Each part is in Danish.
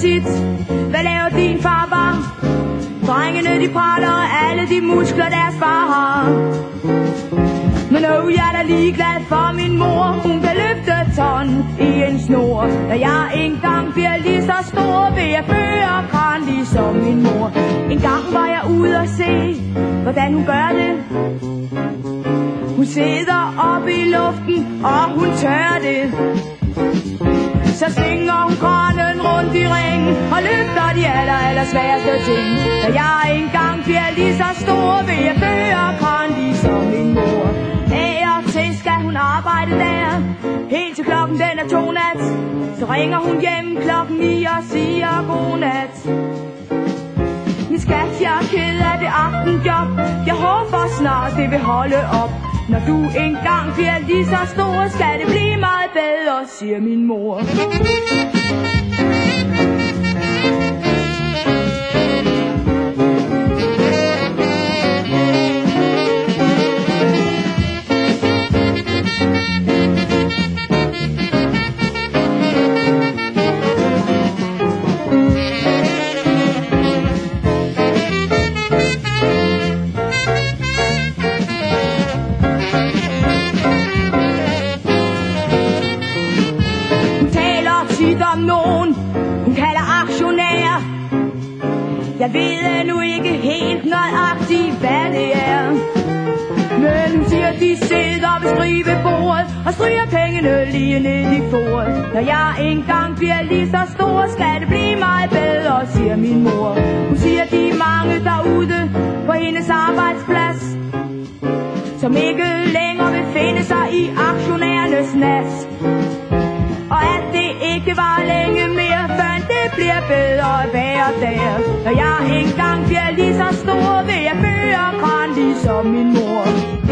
tit, hvad laver din far var? Drengene de praler, og alle de muskler deres far har. Men jeg er da ligeglad for min mor. Hun kan løfte ton i en snor. Da jeg engang bliver lige så stor, vil jeg føre kran ligesom min mor. En gang var jeg ude og se, hvordan hun gør det. Hun sidder oppe i luften, og hun tør det. Så svinger hun kranen rundt i ringen og løfter de aller sværeste ting. Da jeg engang bliver lige så stor, vil jeg føre kran ligesom min mor. Af og til skal hun arbejde der, helt til klokken den er 2 nat. Så ringer hun hjem klokken 9 og siger godnat. Min skat, jeg er ked af det aftenjob. Jeg håber snart det vil holde op. Når du engang bliver lige så stor, skal det blive meget bedre, siger min mor. Om nogen, hun kalder aktionær. Jeg ved endnu ikke helt nøjagtigt, hvad det er. Men hun siger, de sidder ved skrivebordet og stryger pengene lige ned i foret. Når jeg engang bliver lige så stor, skal det blive meget bedre, siger min mor. Hun siger, de er mange derude på hendes arbejdsplads, som ikke længere vil finde sig i aktionærernes nas. Og at det ikke var længe mere, før det bliver bedre at være der. Når jeg engang bliver lige så stor, vil jeg føre kran ligesom min mor.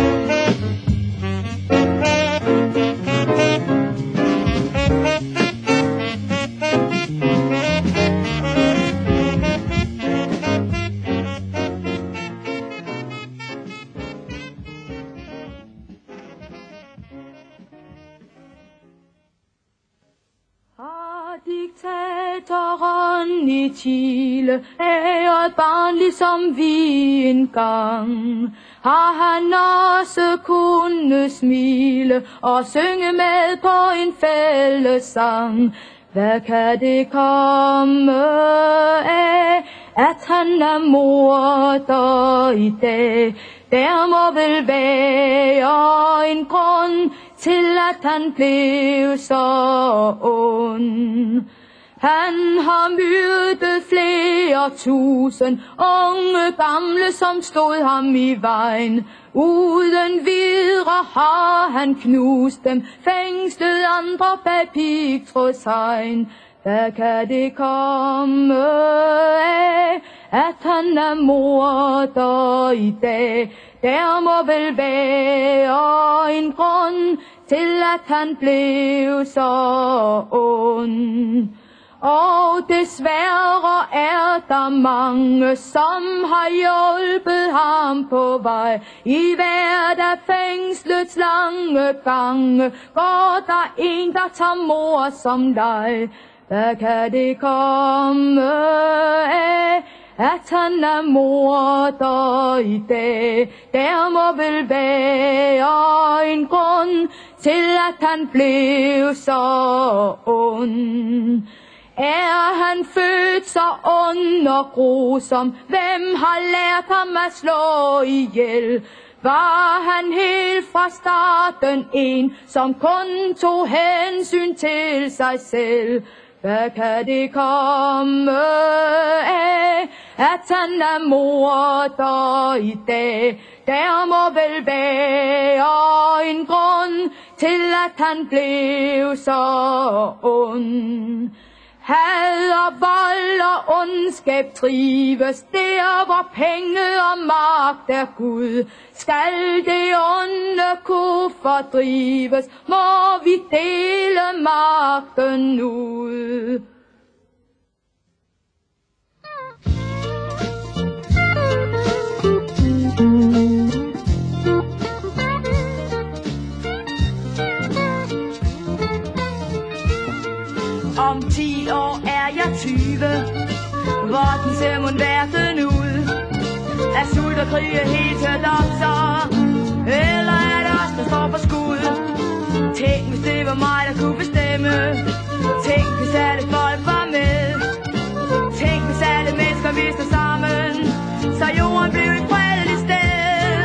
Diktatoren i Chile er et barn ligesom vi engang. Har han også kunnet smile og synge med på en fællessang? Hvad kan det komme af, at han er morder i dag? Der må vel være en grund til, at han blev så ond. Han har myrdet flere tusind unge gamle, som stod ham i vejen. Uden videre har han knust dem, fængslet andre bag pigtrådshegn. Hvad kan det komme af, at han er morder i dag? Der må vel være en grund til, at han blev så ond. Og desværre er der mange, som har hjulpet ham på vej. I hver af fængslets lange gange går der en, der tager mor som dig. Hvad kan det komme af, at han er morder i dag? Der må vel være en grund til, at han blev så ond. Er han født så ond og grusom? Hvem har lært ham at slå ihjel? Var han helt fra starten en, som kun tog hensyn til sig selv? Hvad kan det komme af, at han er morder i dag? Der må vel være en grund til, at han blev så ond. Had og vold og ondskab trives der, hvor penge og magt er Gud. Skal det onde kunne fordrives, må vi dele magten ud. Om 10 år er jeg 20. Hvordan ser mon verden ud? Er sult og krig helt tørt op så? Eller er det os, der står for skud? Tænk hvis det var mig, der kunne bestemme. Tænk hvis alle folk var med. Tænk hvis alle mennesker vi står sammen, så jorden blev et fredeligt sted.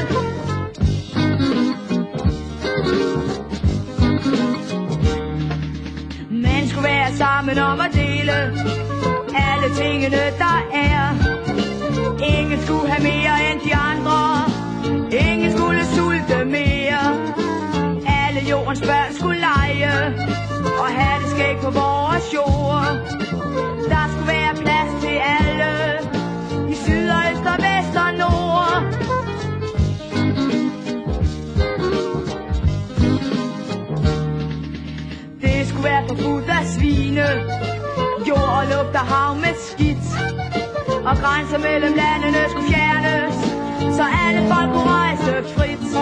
Man skulle være sammen om at dele alle tingene der er. Ingen skulle have mere end de andre. Ingen skulle sulte mere. Alle jordens børn skulle lege og have det skægt på vores jord. Der skulle være plads til alle i syd og øst og vest og nord. Det skulle være forbudt at svine. Jord og luft og hav med skidt. Og grænser mellem landene skulle fjernes, så alle folk kunne rejse frit.